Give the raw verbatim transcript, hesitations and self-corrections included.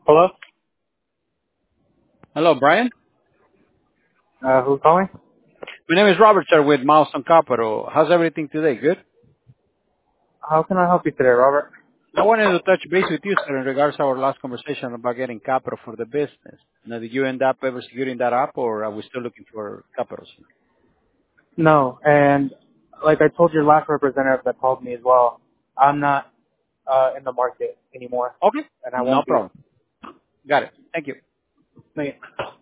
Hello? Hello, Brian. Uh, who's calling? My name is Robert, sir, with Milestone Capital. How's everything today? Good? How can I help you today, Robert? I wanted to touch base with you, sir, in regards to our last conversation about getting capital for the business. Now, did you end up ever securing that up, or are we still looking for capital, sir? No, and like I told your last representative that called me as well, I'm not uh, in the market anymore, Okay. and I No won't be. problem. Got it. Thank you. No,